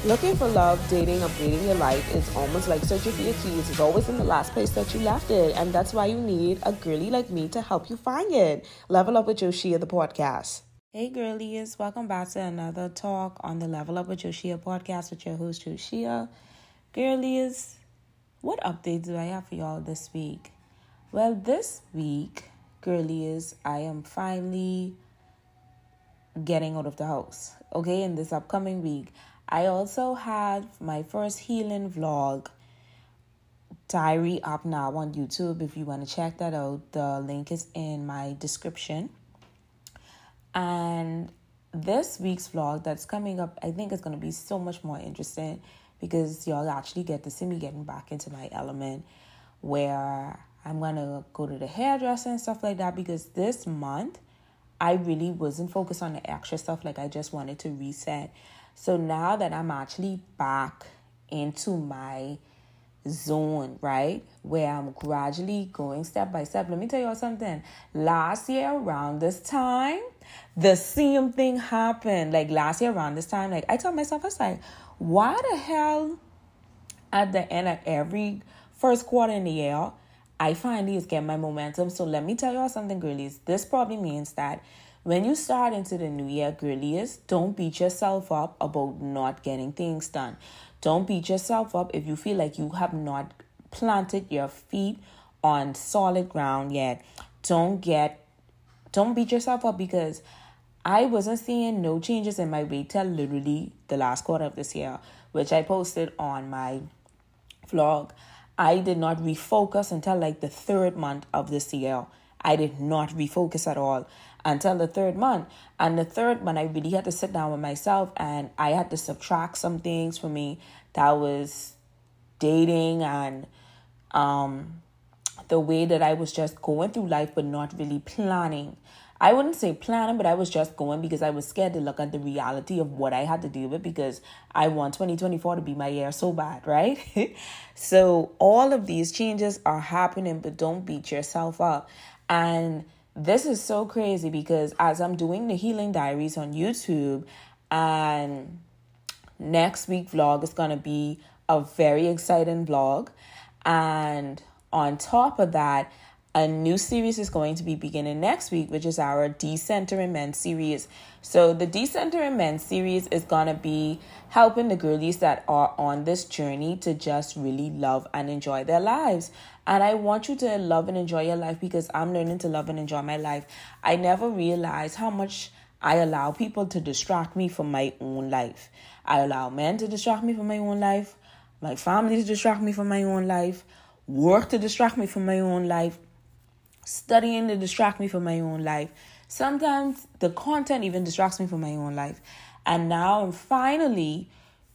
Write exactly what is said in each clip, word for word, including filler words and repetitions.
Looking for love, dating, upgrading your life is almost like searching for your keys. It's always in the last place that you left it. And that's why you need a girly like me to help you find it. Level Up with Joshia, the podcast. Hey girlies, welcome back to another talk on the Level Up with Joshia podcast with your host Joshia. Girlies, what updates do I have for y'all this week? Well, this week, girlies, I am finally getting out of the house. Okay, in this upcoming week. I also had my first healing vlog diary up now on YouTube. If you want to check that out, the link is in my description. And this week's vlog that's coming up, I think it's going to be so much more interesting because y'all actually get to see me getting back into my element where I'm going to go to the hairdresser and stuff like that, because this month I really wasn't focused on the extra stuff. Like, I just wanted to reset. So now that I'm actually back into my zone, right, where I'm gradually going step by step. Let me tell you all something. Last year around this time, the same thing happened. Like last year around this time, like I told myself, I was like, why the hell at the end of every first quarter in the year, I finally is getting my momentum. So let me tell you all something, girlies. This probably means that when you start into the new year, girlies, don't beat yourself up about not getting things done. Don't beat yourself up if you feel like you have not planted your feet on solid ground yet. Don't get, don't beat yourself up, because I wasn't seeing no changes in my weight till literally the last quarter of this year, which I posted on my vlog. I did not refocus until like the third month of this year. I did not refocus at all until the third month. And the third month, I really had to sit down with myself and I had to subtract some things for me that was dating and um, the way that I was just going through life but not really planning. I wouldn't say planning, but I was just going because I was scared to look at the reality of what I had to deal with, because I want twenty twenty-four to be my year so bad, right? So all of these changes are happening, but don't beat yourself up. And this is so crazy because as I'm doing the healing diaries on YouTube, and next week vlog is going to be a very exciting vlog. And on top of that, a new series is going to be beginning next week, which is our Decentering Men series. So the Decentering Men series is going to be helping the girlies that are on this journey to just really love and enjoy their lives. And I want you to love and enjoy your life, because I'm learning to love and enjoy my life. I never realized how much I allow people to distract me from my own life. I allow men to distract me from my own life, my family to distract me from my own life, work to distract me from my own life, studying to distract me from my own life. Sometimes the content even distracts me from my own life. And now I'm finally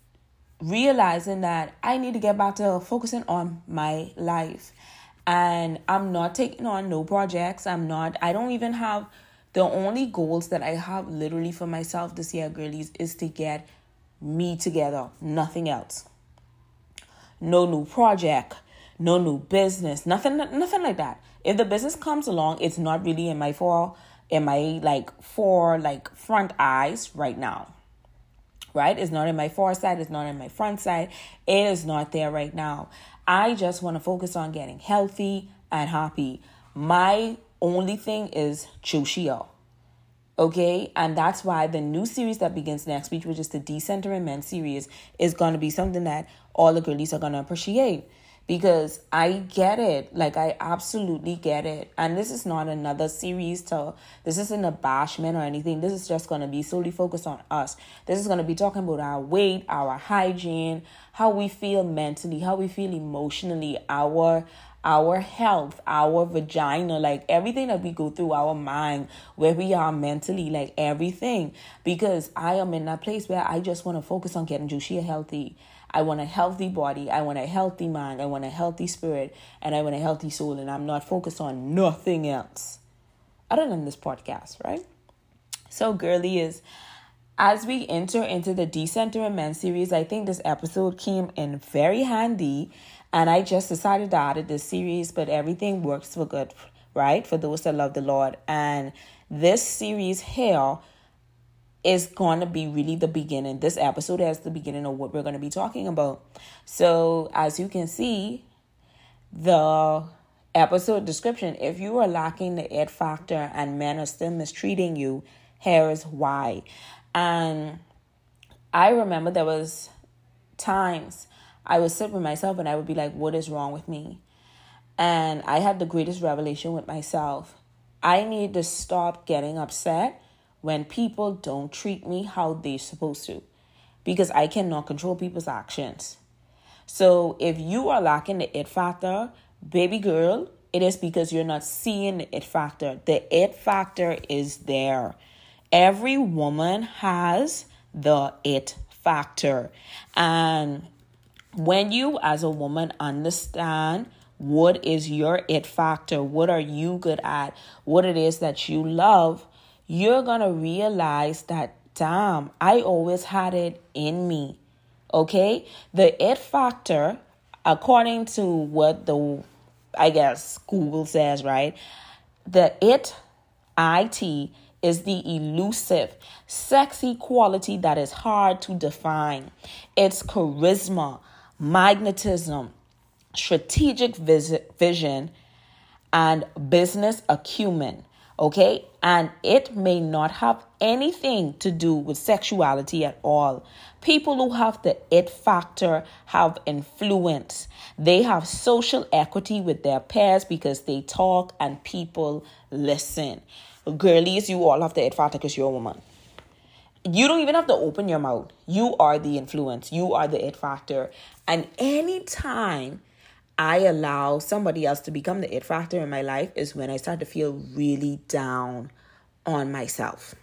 realizing that I need to get back to focusing on my life. And I'm not taking on no projects. I'm not, I don't even have, the only goals that I have literally for myself this year, girlies, is to get me together. Nothing else. No new project. No new business. Nothing, nothing like that. If the business comes along, it's not really in my for, in my like for like front eyes right now. Right? It's not in my foresight. It's not in my front side. It is not there right now. I just want to focus on getting healthy and happy. My only thing is Joshia. Okay? And that's why the new series that begins next week, which is the Decentering Men series, is going to be something that all the girlies are going to appreciate. Because I get it. Like, I absolutely get it. And this is not another series to, this isn't a bashment or anything. This is just going to be solely focused on us. This is going to be talking about our weight, our hygiene, how we feel mentally, how we feel emotionally, our our health, our vagina, like everything that we go through, our mind, where we are mentally, like everything. Because I am in that place where I just want to focus on getting Joshia healthy. I want a healthy body. I want a healthy mind. I want a healthy spirit. And I want a healthy soul. And I'm not focused on nothing else other than this podcast, right? So, girly, is as we enter into the Decentering Men series, I think this episode came in very handy. And I just decided to add this series, but everything works for good, right? For those that love the Lord. And this series here is going to be really the beginning. This episode is the beginning of what we're going to be talking about. So as you can see, the episode description, if you are lacking the it factor and men are still mistreating you, here is why. And I remember there was times I would sit with myself and I would be like, what is wrong with me? And I had the greatest revelation with myself. I need to stop getting upset when people don't treat me how they're supposed to, because I cannot control people's actions. So if you are lacking the it factor, baby girl, it is because you're not seeing the it factor. The it factor is there. Every woman has the it factor. And when you as a woman understand what is your it factor, what are you good at, what it is that you love, you're going to realize that, damn, I always had it in me. Okay? The it factor, according to what the, I guess, Google says, right? The it, I T, is the elusive, sexy quality that is hard to define. It's charisma, magnetism, strategic vision, and business acumen. Okay? And it may not have anything to do with sexuality at all. People who have the it factor have influence. They have social equity with their peers because they talk and people listen. Girlies, you all have the it factor because you're a woman. You don't even have to open your mouth. You are the influence. You are the it factor. And anytime I allow somebody else to become the it factor in my life is when I start to feel really down on myself.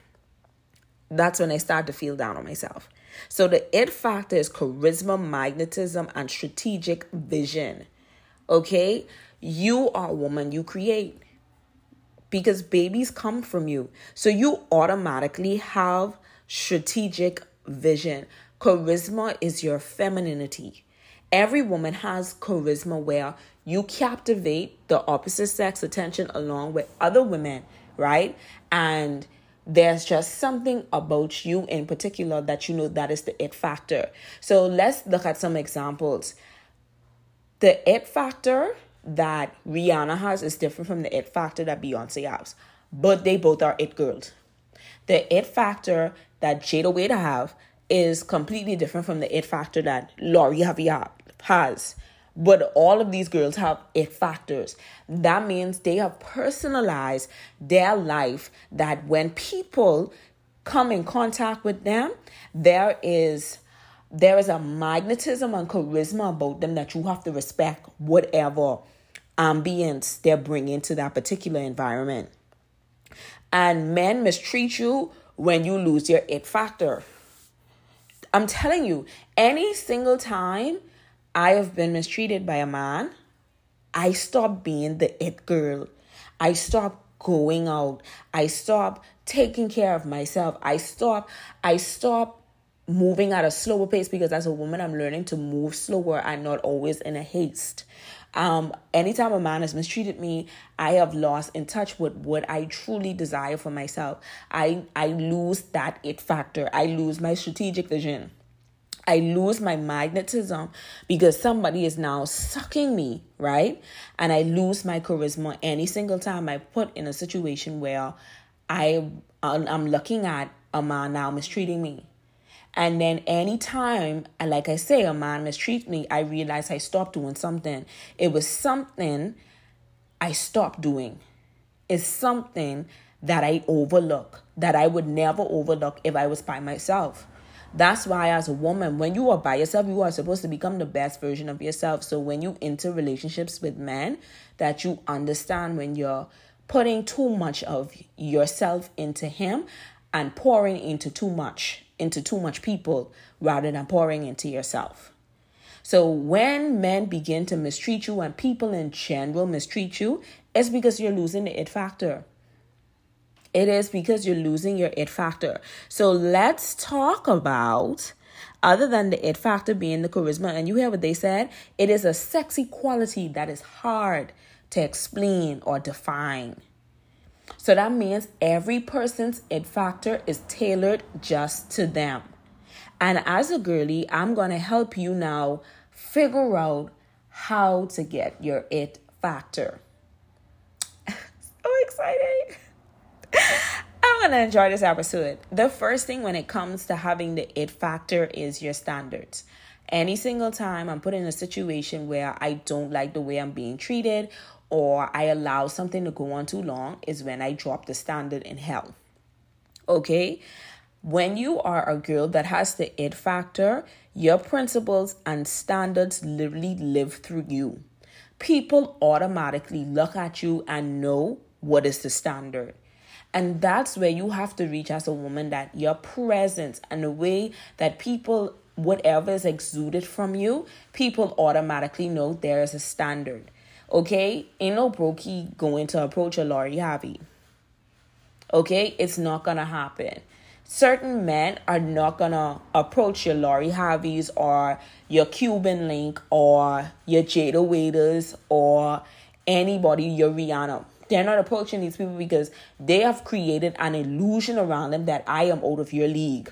That's when I start to feel down on myself. So the it factor is charisma, magnetism, and strategic vision. Okay? You are a woman, you create. Because babies come from you. So you automatically have strategic vision. Charisma is your femininity. Every woman has charisma where you captivate the opposite sex attention along with other women, right? And there's just something about you in particular that you know that is the it factor. So let's look at some examples. The it factor that Rihanna has is different from the it factor that Beyonce has, but they both are it girls. The it factor that Jada Waiter have is completely different from the it factor that Lori Harvey has. But all of these girls have it factors. That means they have personalized their life, that when people come in contact with them, there is there is a magnetism and charisma about them that you have to respect whatever ambience they're bringing to that particular environment. And men mistreat you when you lose your it factor. I'm telling you, any single time I have been mistreated by a man, I stopped being the it girl. I stopped going out. I stopped taking care of myself. I stopped, I stopped moving at a slower pace, because as a woman, I'm learning to move slower and not always in a haste. Um, anytime a man has mistreated me, I have lost in touch with what I truly desire for myself. I, I lose that it factor. I lose my strategic vision. I lose my magnetism because somebody is now sucking me, right? And I lose my charisma any single time I put in a situation where I, I'm looking at a man now mistreating me. And then anytime, like I say, a man mistreats me, I realize I stopped doing something. It was something I stopped doing. It's something that I overlook, that I would never overlook if I was by myself. That's why as a woman, when you are by yourself, you are supposed to become the best version of yourself. So when you enter relationships with men, that you understand when you're putting too much of yourself into him and pouring into too much, into too much people rather than pouring into yourself. So when men begin to mistreat you and people in general mistreat you, it's because you're losing the it factor. It is because you're losing your it factor. So let's talk about, other than the it factor being the charisma, and you hear what they said, it is a sexy quality that is hard to explain or define. So that means every person's it factor is tailored just to them. And as a girly, I'm going to help you now figure out how to get your it factor. So exciting. I'm going to enjoy this episode. The first thing when it comes to having the it factor is your standards. Any single time I'm put in a situation where I don't like the way I'm being treated or I allow something to go on too long is when I drop the standard in hell. Okay? When you are a girl that has the it factor, your principles and standards literally live through you. People automatically look at you and know what is the standard. And that's where you have to reach as a woman, that your presence and the way that people, whatever is exuded from you, people automatically know there is a standard. Okay? Ain't no brokey going to approach a Lori Harvey. Okay? It's not going to happen. Certain men are not going to approach your Lori Harveys or your Cuban Link or your Jada Waders or anybody, your Rihanna. They're not approaching these people because they have created an illusion around them that I am out of your league.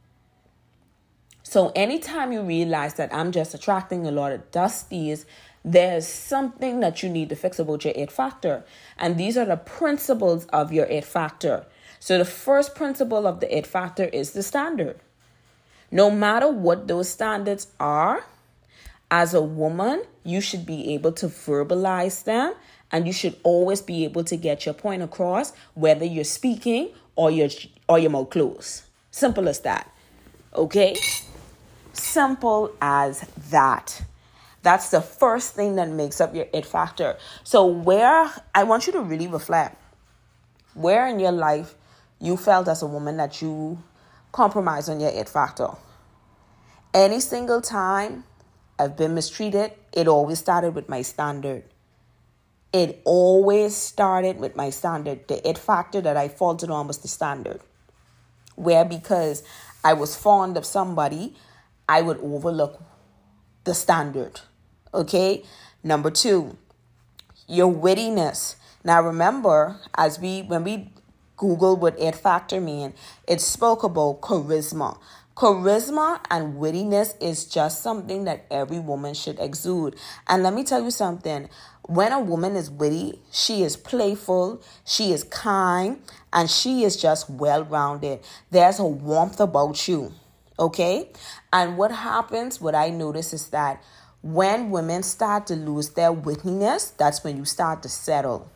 So anytime you realize that I'm just attracting a lot of dusties, there's something that you need to fix about your it factor. And these are the principles of your it factor. So the first principle of the it factor is the standard. No matter what those standards are, as a woman, you should be able to verbalize them, and you should always be able to get your point across, whether you're speaking or your or your mouth closed. Simple as that. Okay? Simple as that. That's the first thing that makes up your it factor. So where, I want you to really reflect, where in your life you felt as a woman that you compromised on your it factor. Any single time I've been mistreated, it always started with my standard. It always started with my standard. The it factor that I faulted on was the standard. Where because I was fond of somebody, I would overlook the standard. Okay? Number two, your wittiness. Now remember, as we when we Google what it factor mean, it spoke about charisma. Charisma and wittiness is just something that every woman should exude. And let me tell you something. When a woman is witty, she is playful, she is kind, and she is just well-rounded. There's a warmth about you. Okay? And what happens, what I notice is that when women start to lose their wittiness, that's when you start to settle.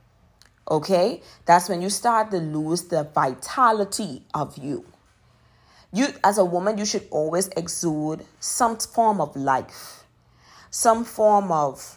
Okay? That's when you start to lose the vitality of you. You, as a woman, you should always exude some form of life, some form of,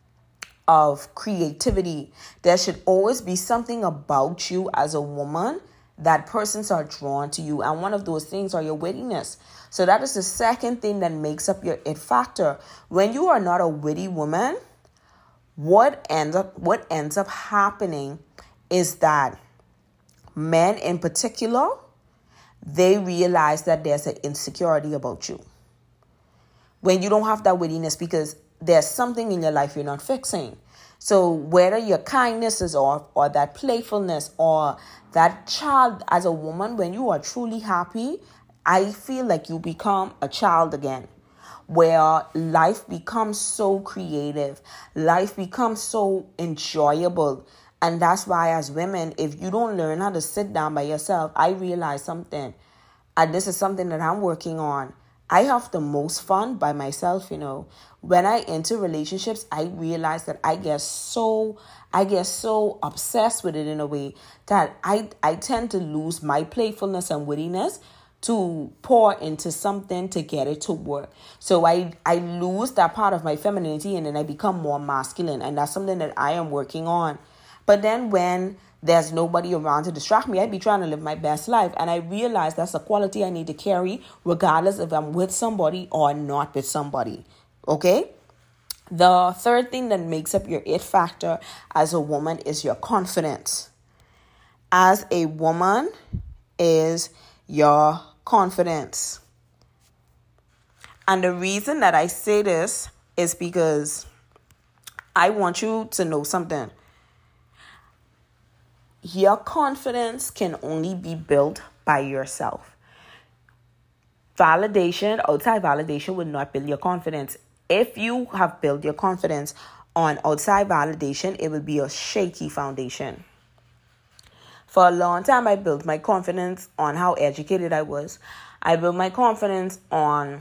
of creativity. There should always be something about you as a woman that persons are drawn to you. And one of those things are your wittiness. So that is the second thing that makes up your it factor. When you are not a witty woman, what ends up, what ends up happening is that men in particular, they realize that there's an insecurity about you. When you don't have that wittiness, because there's something in your life you're not fixing. So whether your kindness is off, or that playfulness, or that child, as a woman, when you are truly happy, I feel like you become a child again, where life becomes so creative, life becomes so enjoyable. And that's why as women, if you don't learn how to sit down by yourself, I realize something. And this is something that I'm working on. I have the most fun by myself, you know. When I enter relationships, I realize that I get so, I get so obsessed with it in a way that I, I tend to lose my playfulness and wittiness to pour into something to get it to work. So I, I lose that part of my femininity and then I become more masculine. And that's something that I am working on. But then when there's nobody around to distract me, I be trying to live my best life. And I realize that's a quality I need to carry regardless if I'm with somebody or not with somebody. Okay? The third thing that makes up your it factor as a woman is your confidence. As a woman is your confidence. And the reason that I say this is because I want you to know something. your confidence can only be built by yourself. Validation, outside validation would not build your confidence. If you have built your confidence on outside validation, it will be a shaky foundation. For a long time, I built my confidence on how educated I was. I built my confidence on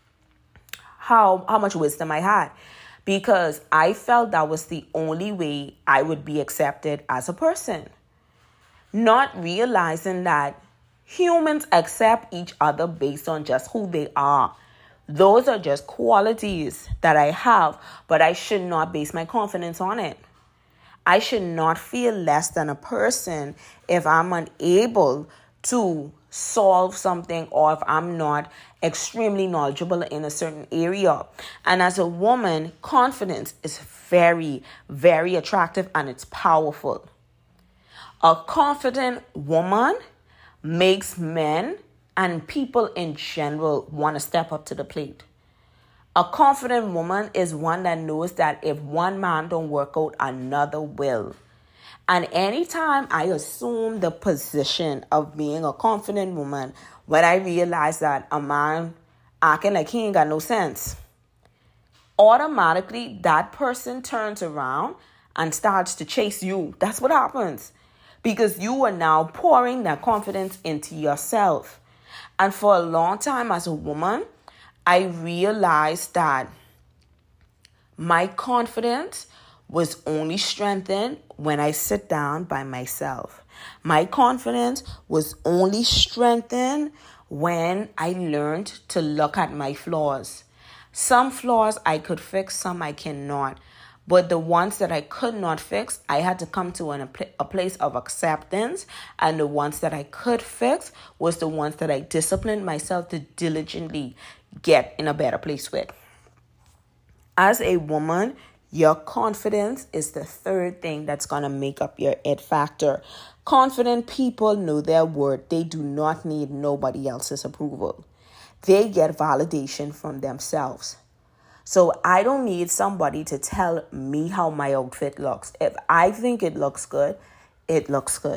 how, how much wisdom I had, because I felt that was the only way I would be accepted as a person. Not realizing that humans accept each other based on just who they are. Those are just qualities that I have, but I should not base my confidence on it. I should not feel less than a person if I'm unable to solve something or if I'm not extremely knowledgeable in a certain area. And as a woman, confidence is very, very attractive and it's powerful. A confident woman makes men and people in general want to step up to the plate. A confident woman is one that knows that if one man don't work out, another will. And anytime I assume the position of being a confident woman, when I realize that a man acting like he ain't got no sense, automatically that person turns around and starts to chase you. That's what happens. Because you are now pouring that confidence into yourself. And for a long time as a woman, I realized that my confidence was only strengthened when I sit down by myself. My confidence was only strengthened when I learned to look at my flaws. Some flaws I could fix, some I cannot. But the ones that I could not fix, I had to come to an, a place of acceptance. And the ones that I could fix was the ones that I disciplined myself to diligently get in a better place with. As a woman, your confidence is the third thing that's going to make up your it factor. Confident people know their worth. They do not need nobody else's approval. They get validation from themselves. So I don't need somebody to tell me how my outfit looks. If I think it looks good, it looks good.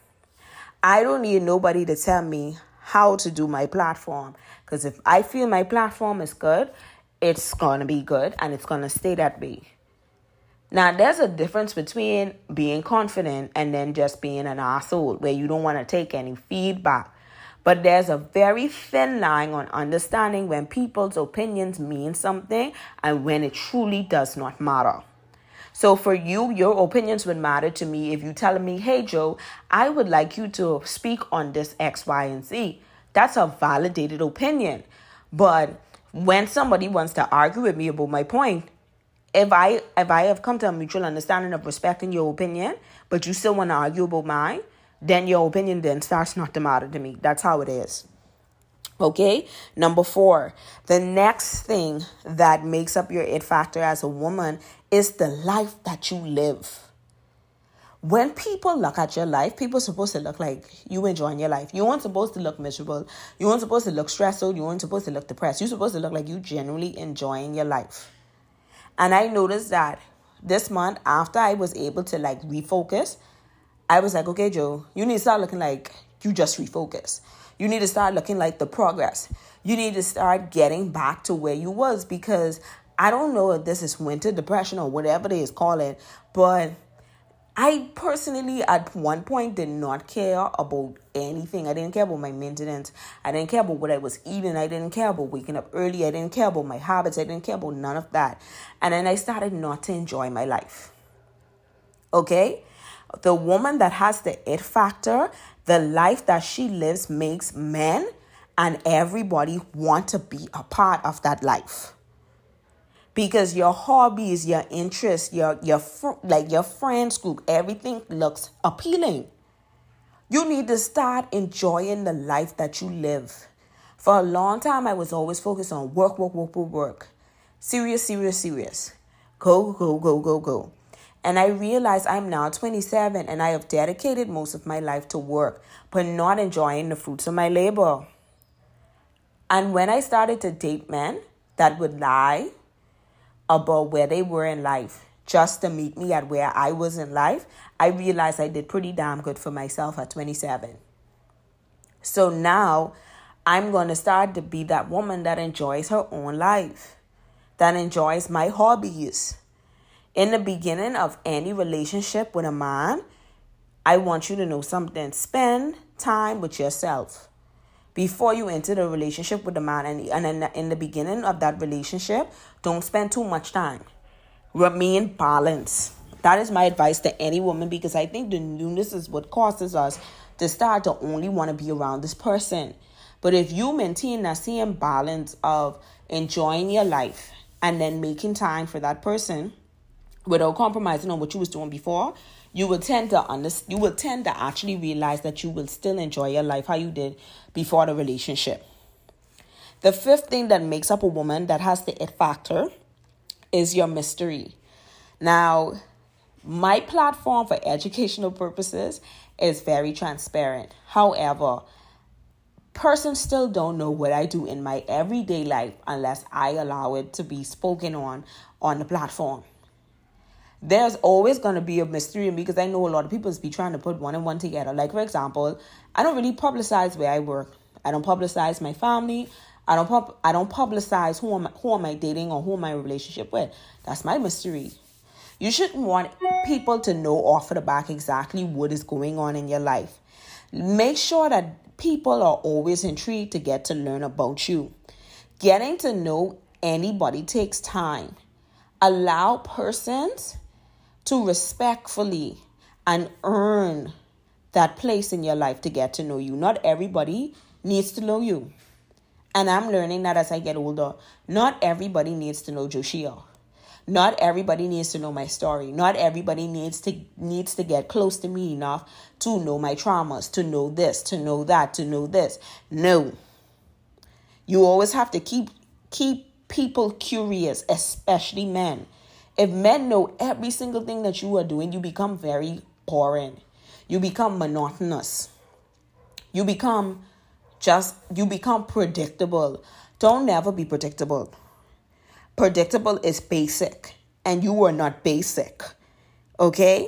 I don't need nobody to tell me how to do my platform. Because if I feel my platform is good, it's going to be good and it's going to stay that way. Now, there's a difference between being confident and then just being an asshole where you don't want to take any feedback. But there's a very thin line on understanding when people's opinions mean something and when it truly does not matter. So for you, your opinions would matter to me if you telling me, hey, Joe, I would like you to speak on this X, Y, and Z. That's a validated opinion. But when somebody wants to argue with me about my point, if I if I have come to a mutual understanding of respecting your opinion, but you still want to argue about mine, then your opinion then starts not to matter to me. That's how it is. Okay? Number four, the next thing that makes up your it factor as a woman is the life that you live. When people look at your life, people are supposed to look like you enjoying your life. You aren't supposed to look miserable. You aren't supposed to look stressed out. You aren't supposed to look depressed. You're supposed to look like you genuinely enjoying your life. And I noticed that this month, after I was able to like refocus, I was like, okay, Joe, you need to start looking like you just refocus. You need to start looking like the progress. You need to start getting back to where you was, because I don't know if this is winter depression or whatever they is call it, but I personally at one point did not care about anything. I didn't care about my maintenance. I didn't care about what I was eating. I didn't care about waking up early. I didn't care about my habits. I didn't care about none of that. And then I started not to enjoy my life. Okay? The woman that has the it factor, the life that she lives makes men and everybody want to be a part of that life. Because your hobbies, your interests, your your fr- like your friends group, everything looks appealing. You need to start enjoying the life that you live. For a long time, I was always focused on work, work, work, work, work. Serious, serious, serious. Go, go, go, go, go. And I realized I'm now twenty-seven and I have dedicated most of my life to work, but not enjoying the fruits of my labor. And when I started to date men that would lie about where they were in life, just to meet me at where I was in life, I realized I did pretty damn good for myself at twenty-seven. So now I'm going to start to be that woman that enjoys her own life, that enjoys my hobbies. In the beginning of any relationship with a man, I want you to know something. Spend time with yourself before you enter the relationship with the man. And, and in, the, in the beginning of that relationship, don't spend too much time. Remain balanced. That is my advice to any woman, because I think the newness is what causes us to start to only want to be around this person. But if you maintain that same balance of enjoying your life and then making time for that person without compromising on what you was doing before, you will tend to under, you will tend to actually realize that you will still enjoy your life how you did before the relationship. The fifth thing that makes up a woman that has the it factor is your mystery. Now, my platform for educational purposes is very transparent. However, persons still don't know what I do in my everyday life unless I allow it to be spoken on on the platform. There's always going to be a mystery, because I know a lot of people be trying to put one and one together. Like, for example, I don't really publicize where I work. I don't publicize my family. I don't pub- I don't publicize who am, who am I dating or who am I in a relationship with. That's my mystery. You shouldn't want people to know off of the back exactly what is going on in your life. Make sure that people are always intrigued to get to learn about you. Getting to know anybody takes time. Allow persons to respectfully and earn that place in your life to get to know you. Not everybody needs to know you. And I'm learning that as I get older. Not everybody needs to know Joshia. Not everybody needs to know my story. Not everybody needs to needs to get close to me enough to know my traumas, to know this, to know that, to know this. No. You always have to keep keep people curious, especially men. If men know every single thing that you are doing, you become very boring. You become monotonous. You become just, you become predictable. Don't never be predictable. Predictable is basic, and you are not basic. Okay?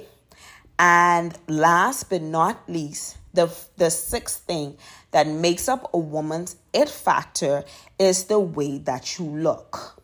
And last but not least, the, the sixth thing that makes up a woman's it factor is the way that you look.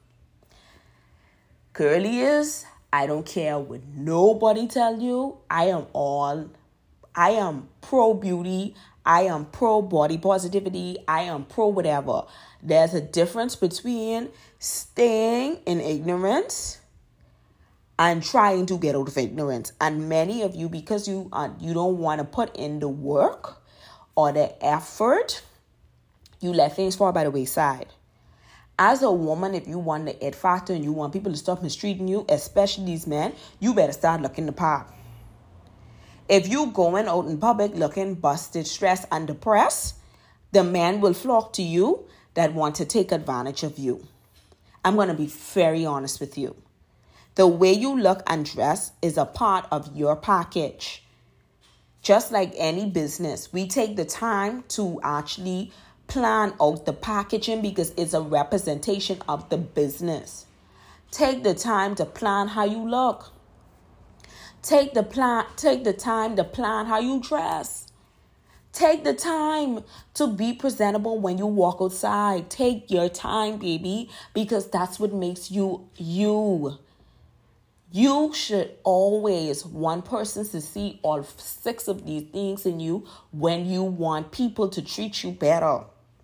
Girly is, I don't care what nobody tell you. I am all, I am pro beauty. I am pro body positivity. I am pro whatever. There's a difference between staying in ignorance and trying to get out of ignorance. And many of you, because you uh, you don't want to put in the work or the effort, you let things fall by the wayside. As a woman, if you want the it factor and you want people to stop mistreating you, especially these men, you better start looking the part. If you going out in public looking busted, stressed, and depressed, the man will flock to you that want to take advantage of you. I'm going to be very honest with you. The way you look and dress is a part of your package. Just like any business, we take the time to actually plan out the packaging because it's a representation of the business. Take the time to plan how you look. Take the plan, take the time to plan how you dress. Take the time to be presentable when you walk outside. Take your time, baby, because that's what makes you you. You should always want persons to see all six of these things in you when you want people to treat you better.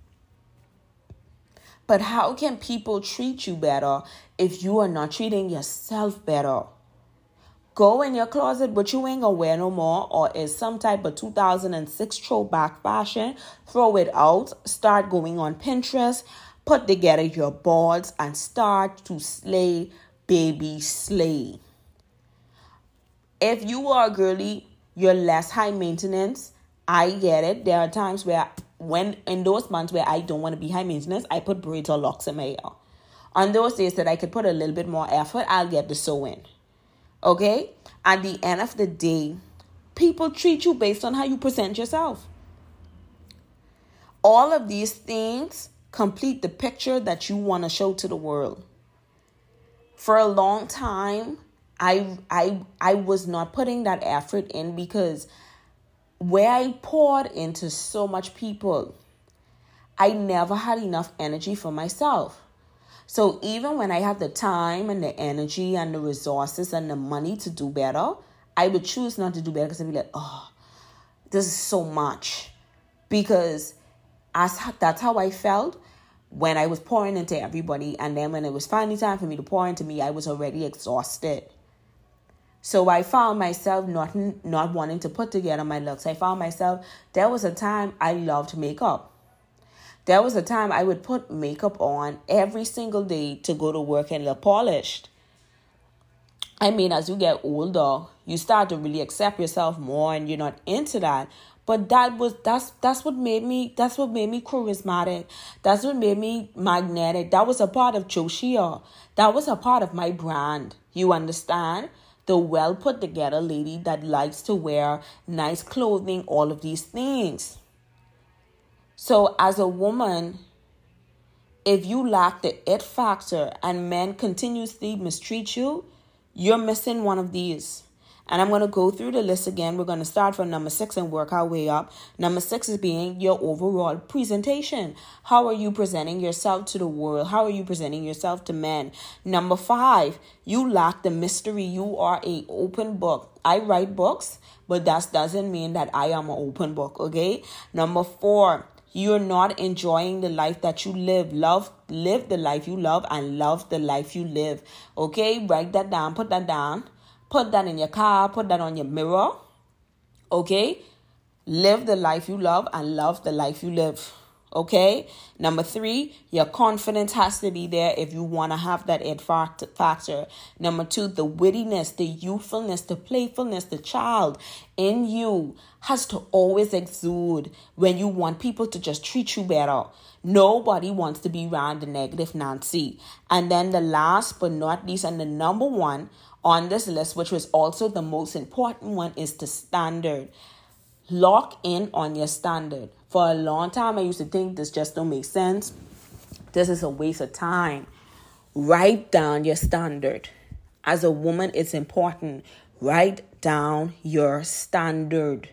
But how can people treat you better if you are not treating yourself better? Go in your closet, but you ain't gonna wear no more, or is some type of two thousand six throwback fashion. Throw it out. Start going on Pinterest. Put together your boards and start to slay, baby, slay. If you are a girly, you're less high maintenance. I get it. There are times where, when in those months where I don't want to be high maintenance, I put braids or locks in my hair. On those days that I could put a little bit more effort, I'll get the sew in. Okay? At the end of the day, people treat you based on how you present yourself. All of these things complete the picture that you want to show to the world. For a long time, I I I was not putting that effort in because where I poured into so much people, I never had enough energy for myself. So even when I had the time and the energy and the resources and the money to do better, I would choose not to do better because I'd be like, oh, this is so much. Because as, that's how I felt when I was pouring into everybody. And then when it was finally time for me to pour into me, I was already exhausted. So I found myself not, not wanting to put together my looks. I found myself, there was a time I loved makeup. There was a time I would put makeup on every single day to go to work and look polished. I mean, as you get older, you start to really accept yourself more and you're not into that. But that was that's that's what made me that's what made me charismatic. That's what made me magnetic. That was a part of Joshia. That was a part of my brand. You understand? The well put together lady that likes to wear nice clothing, all of these things. So as a woman, if you lack the it factor and men continuously mistreat you, you're missing one of these. And I'm going to go through the list again. We're going to start from number six and work our way up. Number six is being your overall presentation. How are you presenting yourself to the world? How are you presenting yourself to men? Number five, you lack the mystery. You are an open book. I write books, but that doesn't mean that I am an open book, okay? Number four, you're not enjoying the life that you live. Love, live the life you love and love the life you live. Okay, write that down, put that down. Put that in your car, put that on your mirror. Okay, live the life you love and love the life you live. Okay, number three, your confidence has to be there if you want to have that ed factor. Number two, the wittiness, the youthfulness, the playfulness, the child in you has to always exude when you want people to just treat you better. Nobody wants to be around the negative Nancy. And then the last but not least, and the number one on this list, which was also the most important one, is the standard. Lock in on your standard. For a long time, I used to think this just don't make sense. This is a waste of time. Write down your standard. As a woman, it's important. Write down your standard.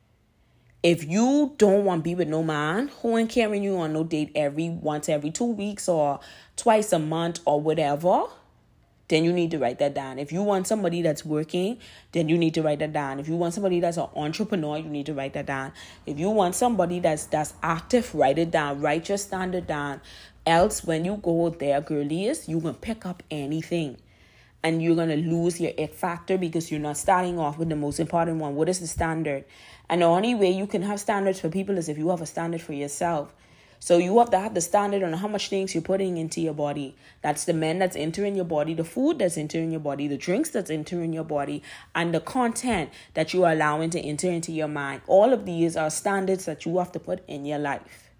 If you don't want to be with no man who ain't carrying you on no date every once every two weeks or twice a month or whatever, then you need to write that down. If you want somebody that's working, then you need to write that down. If you want somebody that's an entrepreneur, you need to write that down. If you want somebody that's that's active, write it down. Write your standard down. Else, when you go there, girlies, you can pick up anything. And you're going to lose your it factor because you're not starting off with the most important one. What is the standard? And the only way you can have standards for people is if you have a standard for yourself. So you have to have the standard on how much things you're putting into your body. That's the men that's entering your body, the food that's entering your body, the drinks that's entering your body, and the content that you are allowing to enter into your mind. All of these are standards that you have to put in your life.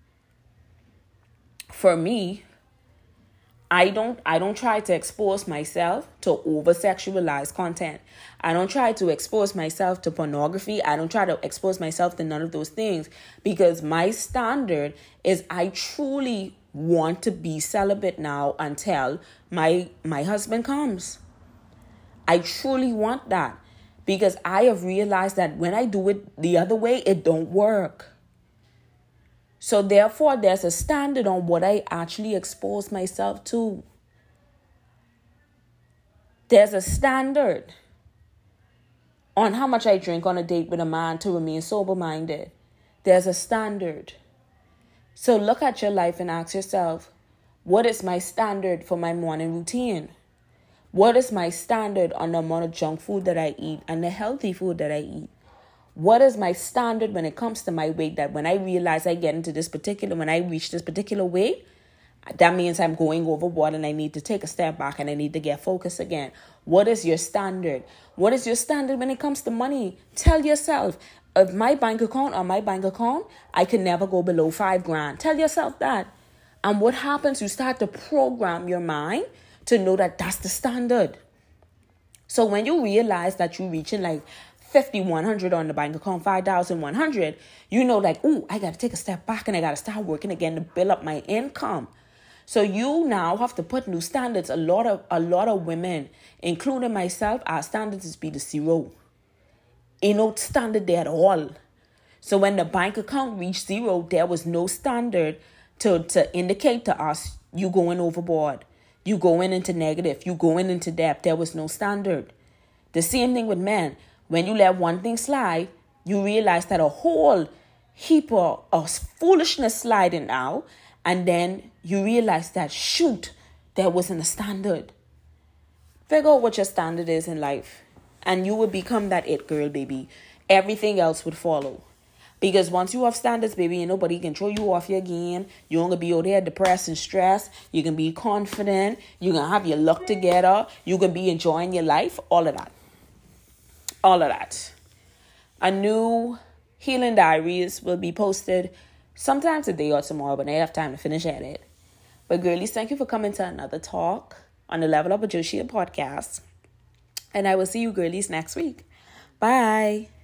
For me, I don't I don't try to expose myself to over-sexualized content. I don't try to expose myself to pornography. I don't try to expose myself to none of those things because my standard is I truly want to be celibate now until my my husband comes. I truly want that because I have realized that when I do it the other way, it don't work. So therefore, there's a standard on what I actually expose myself to. There's a standard on how much I drink on a date with a man to remain sober-minded. There's a standard. So look at your life and ask yourself, what is my standard for my morning routine? What is my standard on the amount of junk food that I eat and the healthy food that I eat? What is my standard when it comes to my weight? That when I realize I get into this particular, when I reach this particular weight, that means I'm going overboard and I need to take a step back and I need to get focused again. What is your standard? What is your standard when it comes to money? Tell yourself, if my bank account or my bank account, I can never go below five grand. Tell yourself that. And what happens? You start to program your mind to know that that's the standard. So when you realize that you're reaching like fifty-one hundred on the bank account, five thousand one hundred, you know, like, ooh, I got to take a step back and I got to start working again to build up my income. So you now have to put new standards. A lot of a lot of women, including myself, our standards is be the zero. Ain't no standard there at all. So when the bank account reached zero, there was no standard to, to indicate to us you going overboard, you going into negative, you going into debt. There was no standard. The same thing with men. When you let one thing slide, you realize that a whole heap of, of foolishness sliding now, and then you realize that, shoot, there wasn't a standard. Figure out what your standard is in life, and you would become that it girl, baby. Everything else would follow. Because once you have standards, baby, and nobody can throw you off your game, you're going to be out there depressed and stressed. You can be confident. You can have your luck together. You can be enjoying your life. All of that. All of that. A new Healing Diaries will be posted sometime today or tomorrow, but I have time to finish at it. But girlies, thank you for coming to another talk on the Level Up with Joshia podcast. And I will see you girlies next week. Bye.